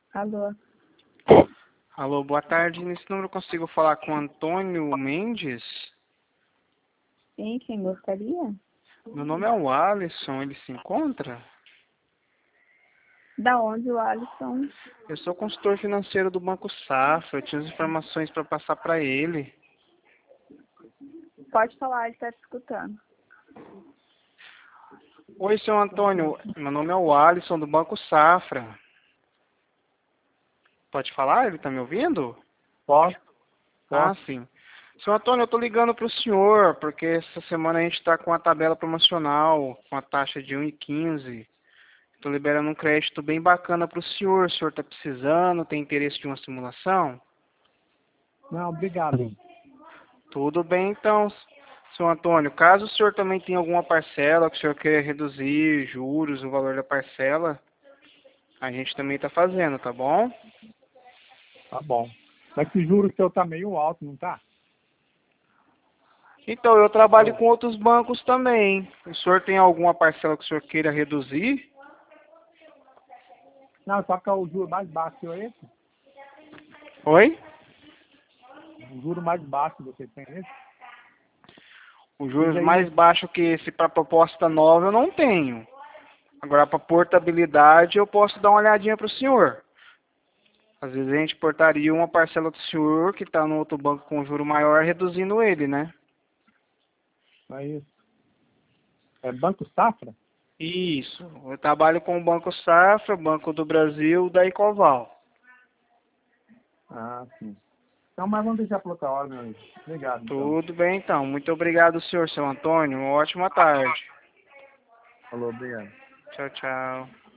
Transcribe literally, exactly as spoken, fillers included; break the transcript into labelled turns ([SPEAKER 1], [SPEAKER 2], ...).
[SPEAKER 1] Alô?
[SPEAKER 2] Alô, boa tarde. Nesse número eu consigo falar com Antônio Mendes?
[SPEAKER 1] Sim, quem gostaria?
[SPEAKER 2] Meu nome é o Alisson, ele se encontra?
[SPEAKER 1] Da onde o Alisson?
[SPEAKER 2] Eu sou consultor financeiro do Banco Safra, eu tinha as informações para passar para ele.
[SPEAKER 1] Pode falar, ele está te escutando.
[SPEAKER 2] Oi, senhor Antônio, meu nome é o Alisson do Banco Safra. Pode falar? Ele está me ouvindo?
[SPEAKER 3] Posso?
[SPEAKER 2] Ah,
[SPEAKER 3] Posso?
[SPEAKER 2] sim. Senhor Antônio, eu estou ligando para o senhor, porque essa semana a gente está com a tabela promocional, com a taxa de um e quinze. Estou liberando um crédito bem bacana para o senhor. O senhor está precisando, tem interesse de uma simulação?
[SPEAKER 3] Não, obrigado.
[SPEAKER 2] Tudo bem, então, senhor Antônio. Caso o senhor também tenha alguma parcela que o senhor queira reduzir, juros, o valor da parcela, a gente também está fazendo, tá bom?
[SPEAKER 3] Tá bom. Mas que juro seu tá meio alto, não tá?
[SPEAKER 2] Então, eu trabalho
[SPEAKER 3] Alô?
[SPEAKER 2] com outros bancos também. O senhor tem alguma parcela que o senhor queira reduzir?
[SPEAKER 3] Não, só que é o juro mais baixo é esse?
[SPEAKER 2] Oi?
[SPEAKER 3] O juro mais baixo você tem esse?
[SPEAKER 2] Os
[SPEAKER 3] Diz
[SPEAKER 2] juros
[SPEAKER 3] aí
[SPEAKER 2] mais
[SPEAKER 3] nesse.
[SPEAKER 2] baixos que esse para proposta nova eu não tenho. Agora, para portabilidade, eu posso dar uma olhadinha para o senhor. Às vezes a gente portaria uma parcela do senhor que está no outro banco com juro maior, reduzindo ele, né?
[SPEAKER 3] É isso. É Banco Safra?
[SPEAKER 2] Isso. Eu trabalho com o Banco Safra, Banco do Brasil, da Ecoval.
[SPEAKER 3] Ah, sim. Então, mas vamos deixar para outra hora, meu amigo. Obrigado, então.
[SPEAKER 2] Tudo bem, então. Muito obrigado, senhor, seu Antônio. Uma ótima tarde.
[SPEAKER 3] Falou, obrigado.
[SPEAKER 2] Tchau, tchau.